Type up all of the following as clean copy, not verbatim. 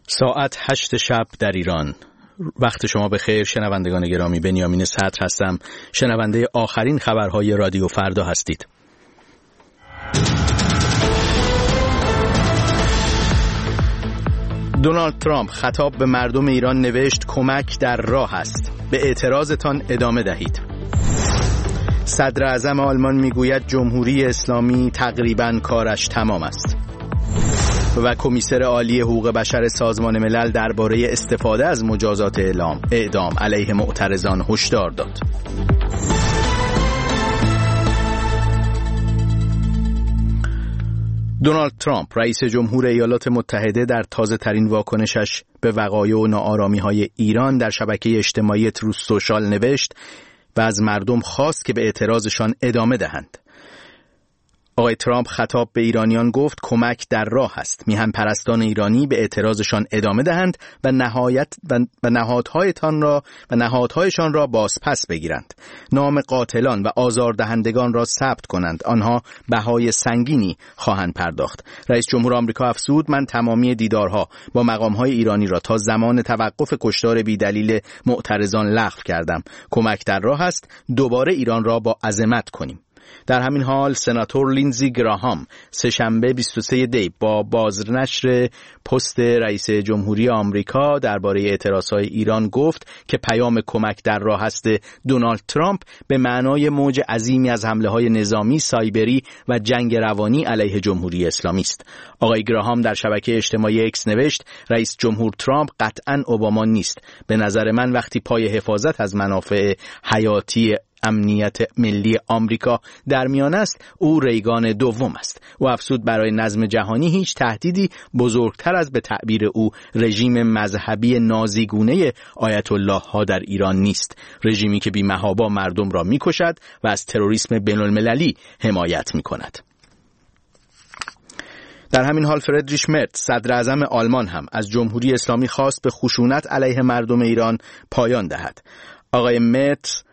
ساعت 8 شب در ایران. وقت شما بخیر شنوندگان گرامی. بنیامین صدر هستم. شنونده آخرین خبرهای رادیو فردا هستید. دونالد ترامپ خطاب به مردم ایران نوشت کمک در راه است. به اعتراضتان ادامه دهید. صدر اعظم آلمان میگوید جمهوری اسلامی تقریباً کارش تمام است. و کمیسر عالی حقوق بشر سازمان ملل درباره استفاده از مجازات اعدام علیه معترضان هشدار داد. دونالد ترامپ رئیس جمهور ایالات متحده در تازه ترین واکنشش به وقایع و ناآرامی‌های ایران در شبکه اجتماعی تروث سوشال نوشت و از مردم خواست که به اعتراضشان ادامه دهند. آقای ترامپ خطاب به ایرانیان گفت کمک در راه است. میهن پرستان ایرانی به اعتراضشان ادامه دهند و نهادهایشان را بازپس بگیرند. نام قاتلان و آزاردهندگان را ثبت کنند. آنها بهای سنگینی خواهند پرداخت. رئیس جمهور آمریکا افزود من تمامی دیدارها با مقامهای ایرانی را تا زمان توقف کشتار بی‌دلیل معترضان لغو کردم. کمک در راه است. دوباره ایران را با عظمت کنیم. در همین حال سناتور لینزی گراهام سه‌شنبه 23 دی با بازنشر پست رئیس جمهوری آمریکا درباره اعتراضهای ایران گفت که پیام کمک در راه است دونالد ترامپ به معنای موج عظیمی از حمله‌های نظامی، سایبری و جنگ روانی علیه جمهوری اسلامی است. آقای گراهام در شبکه اجتماعی اکس نوشت رئیس جمهور ترامپ قطعاً اوباما نیست. به نظر من وقتی پای حفاظت از منافع حیاتی امنیت ملی آمریکا در میان است، او ریگان دوم است. او افزود برای نظم جهانی هیچ تهدیدی بزرگتر از به تعبیر او رژیم مذهبی نازیگونه آیت الله ها در ایران نیست. رژیمی که بی‌محابا مردم را می‌کشد و از تروریسم بین‌المللی حمایت می‌کند. در همین حال فریدریش مرز صدر اعظم آلمان هم از جمهوری اسلامی خواست به خشونت علیه مردم ایران پایان دهد. آقای مرز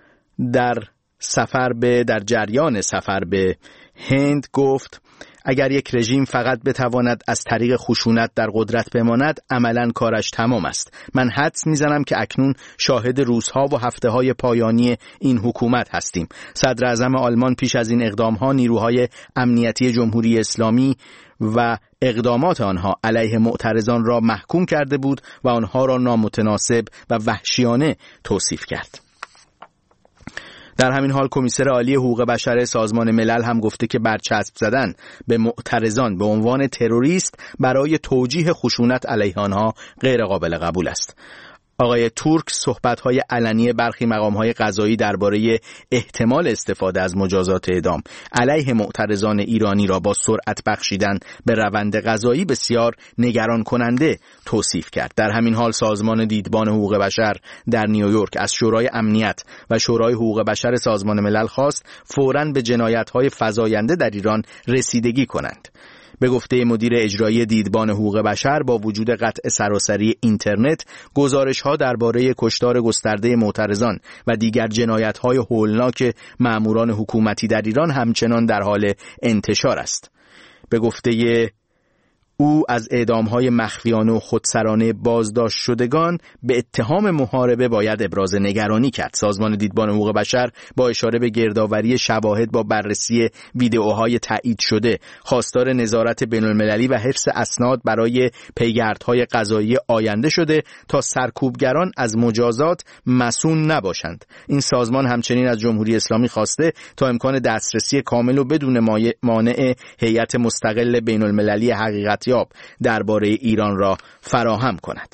در جریان سفر به هند گفت اگر یک رژیم فقط بتواند از طریق خشونت در قدرت بماند عملاً کارش تمام است. من حدس میزنم که اکنون شاهد روزها و هفته‌های پایانی این حکومت هستیم. صدر اعظم آلمان پیش از این اقدام‌ها نیروهای امنیتی جمهوری اسلامی و اقدامات آنها علیه معترضان را محکوم کرده بود و آنها را نامتناسب و وحشیانه توصیف کرد. در همین حال کمیسر عالی حقوق بشر سازمان ملل هم گفته که برچسب زدن به معترضان به عنوان تروریست برای توجیه خشونت علیه آنها غیر قابل قبول است. آقای تورک صحبت‌های علنی برخی مقام‌های قضایی درباره احتمال استفاده از مجازات اعدام علیه معترضان ایرانی را با سرعت بخشیدن به روند قضایی بسیار نگران کننده توصیف کرد. در همین حال سازمان دیدبان حقوق بشر در نیویورک از شورای امنیت و شورای حقوق بشر سازمان ملل خواست فوراً به جنایت‌های فزاینده در ایران رسیدگی کنند. به گفته مدیر اجرایی دیدبان حقوق بشر با وجود قطع سراسری اینترنت، گزارش‌ها درباره کشتار گسترده معترضان و دیگر جنایت‌های هولناک مأموران حکومتی در ایران همچنان در حال انتشار است. به گفته او از اعدام‌های مخفیانه و خودسرانه بازداشت شدگان به اتهام محاربه باید ابراز نگرانی کرد. سازمان دیدبان حقوق بشر با اشاره به گردآوری شواهد با بررسی ویدئوهای تایید شده، خواستار نظارت بین‌المللی و حفظ اسناد برای پیگردهای قضایی آینده شده تا سرکوبگران از مجازات مصون نباشند. این سازمان همچنین از جمهوری اسلامی خواسته تا امکان دسترسی کامل و بدون مانع هیئت مستقل بین‌المللی حقیقت درباره ایران را فراهم کند.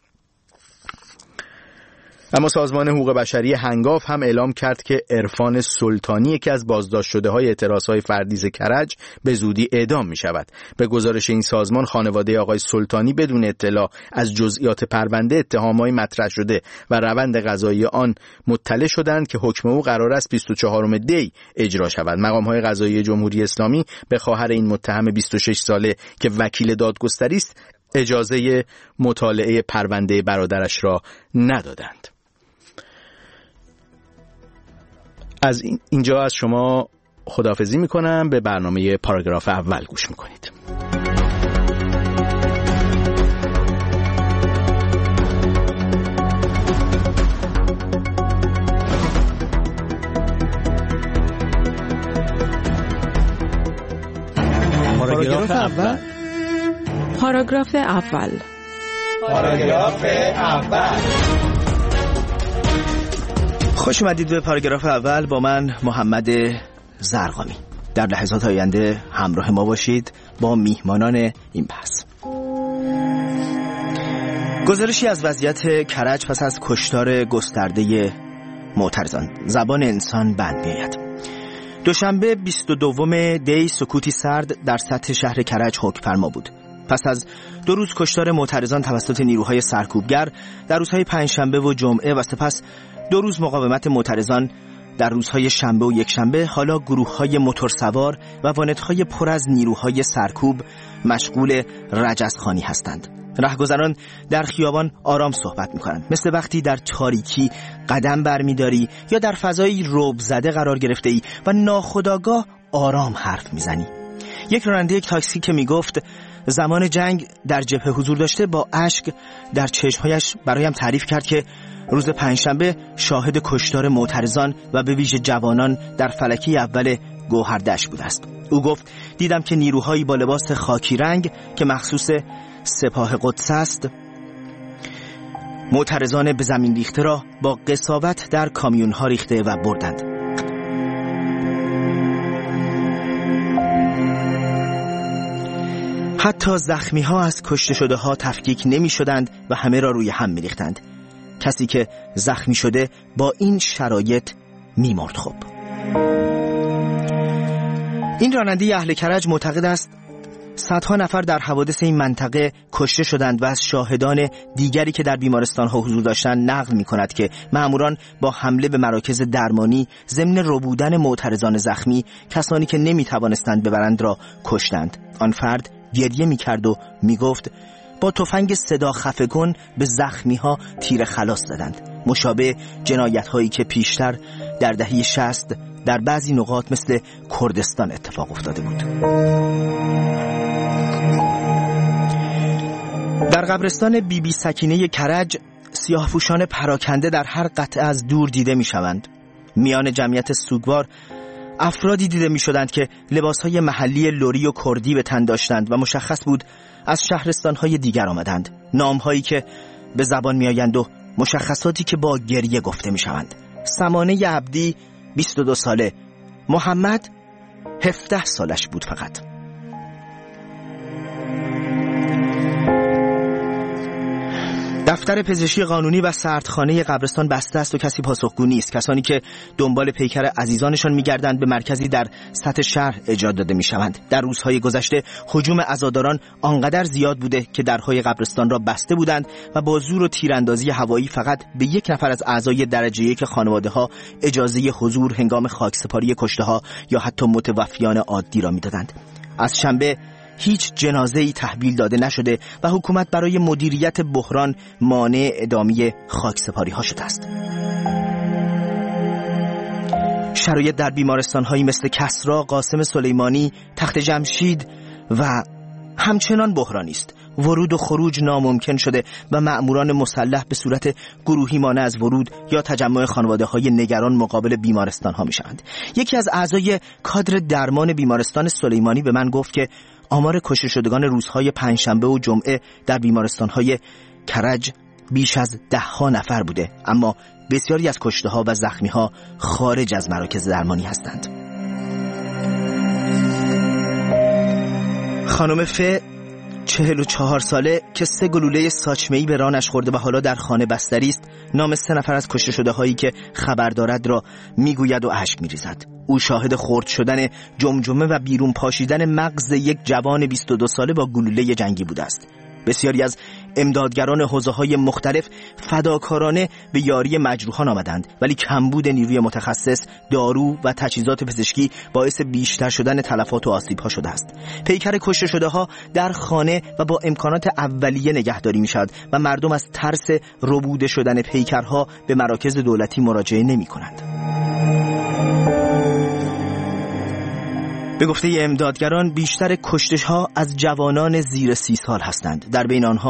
اما سازمان حقوق بشری هنگاف هم اعلام کرد که عرفان سلطانی که از بازداشت شده های اعتراضهای فردیز کرج به زودی اعدام می شود. به گزارش این سازمان خانواده آقای سلطانی بدون اطلاع از جزئیات پرونده اتهامات مطرح شده و روند قضایی آن مطلع شدند که حکم او قرار است 24 دی اجرا شود. مقام‌های قضایی جمهوری اسلامی به خواهر این متهم 26 ساله که وکیل دادگستری است اجازه مطالعه پرونده برادرش را ندادند. از اینجا از شما خداحافظی میکنم. به برنامه پاراگراف اول گوش میکنید. پاراگراف اول. خوش اومدید به پاراگراف اول با من محمد زرقامی. در لحظات آینده همراه ما باشید با میهمانان این بحث. گزارشی از وضعیت کرج پس از کشتار گسترده معترضان. زبان انسان بند می‌آید. دوشنبه 22 دی سکوتی سرد در سطح شهر کرج حکم فرما بود. پس از 2 روز کشتار معترضان توسط نیروهای سرکوبگر در روزهای پنجشنبه و جمعه و سپس 2 روز مقاومت معترضان در روزهای شنبه و یکشنبه، حالا گروه‌های موتورسوار و واندهای پر از نیروهای سرکوب مشغول رجزخوانی هستند. رهگذران در خیابان آرام صحبت می‌کنند، مثل وقتی در تاریکی قدم برمی‌داری یا در فضایی رعب زده قرار گرفته‌ای و ناخودآگاه آرام حرف می‌زنی. یک راننده یک تاکسی که میگفت زمان جنگ در جبهه حضور داشته با اشک در چشمهایش برایم تعریف کرد که روز پنجشنبه شاهد کشتار معترضان و به ویژه جوانان در فلکی اول گوهردشت بوده است. او گفت دیدم که نیروهایی با لباس خاکی رنگ که مخصوص سپاه قدس است معترضان به زمین ریخته را با قساوت در کامیون‌ها ریخته و بردند. حتی زخمی ها از کشته شده ها تفکیک نمی شدند و همه را روی هم می ریختند. کسی که زخمی شده با این شرایط می مرد. خب این راننده اهل کرج معتقد است صدها نفر در حوادث این منطقه کشته شدند و از شاهدان دیگری که در بیمارستان ها حضور داشتند نقل می کند که مأموران با حمله به مراکز درمانی ضمن ربودن معترضان زخمی کسانی که نمی توانستند ببرند را کشتند. آن فرد گریه می کرد و می گفت با تفنگ صدا خفگان به زخمی ها تیر خلاص زدند، مشابه جنایت هایی که پیشتر در دهه 60 در بعضی نقاط مثل کردستان اتفاق افتاده بود. در قبرستان بی بی سکینه کرج سیاه‌پوشان پراکنده در هر قطعه از دور دیده می شوند. میان جمعیت سوگوار افرادی دیده می شدند که لباسهای محلی لری و کردی به تن داشتند و مشخص بود از شهرستانهای دیگر آمدند. نامهایی که به زبان می آیند و مشخصاتی که با گریه گفته می شوند. سمانه عبدی 22 ساله، محمد 17 سالش بود فقط. دفتر پزشکی قانونی و سردخانه قبرستان بسته است و کسی پاسخگو نیست. کسانی که دنبال پیکر عزیزانشان می‌گردند به مرکزی در سطح شهر اجرا داده می‌شوند. در روزهای گذشته هجوم عزاداران آنقدر زیاد بوده که درهای قبرستان را بسته بودند و با زور و تیراندازی هوایی فقط به 1 نفر از اعضای درجه 1 خانواده‌ها اجازه حضور هنگام خاکسپاری کشته‌ها یا حتی متوفیان عادی را می‌دادند. از شنبه هیچ جنازه‌ای تحویل داده نشده و حکومت برای مدیریت بحران مانع ادامه خاکسپاری‌ها شده است. شرایط در بیمارستان‌هایی مثل کسری، قاسم سلیمانی، تخت جمشید و همچنان بحرانی است. ورود و خروج ناممکن شده و مأموران مسلح به صورت گروهی مانع از ورود یا تجمع خانواده‌های نگران مقابل بیمارستان‌ها می‌شوند. یکی از اعضای کادر درمان بیمارستان سلیمانی به من گفت که آمار کشته شدگان روزهای پنجشنبه و جمعه در بیمارستان‌های کرج بیش از 10 نفر بوده، اما بسیاری از کشته‌ها و زخمی‌ها خارج از مراکز درمانی هستند. خانم ف 44 ساله که 3 گلوله ساچمه‌ای به رانش خورده و حالا در خانه بستری است، نام 3 نفر از کشته شده هایی که خبر دارد را میگوید و اشک میریزد. او شاهد خرد شدن جمجمه و بیرون پاشیدن مغز یک جوان 22 ساله با گلوله جنگی بوده است. بسیاری از امدادگران حوزه‌های مختلف فداکارانه به یاری مجروحان آمدند، ولی کمبود نیروی متخصص، دارو و تجهیزات پزشکی باعث بیشتر شدن تلفات و آسیب‌ها شده است. پیکر کشته شده‌ها در خانه و با امکانات اولیه نگهداری می‌شود و مردم از ترس ربوده شدن پیکرها به مراکز دولتی مراجعه نمی‌کنند. به گفته امدادگران بیشتر کشته‌ها از جوانان زیر 30 سال هستند. در بین آنها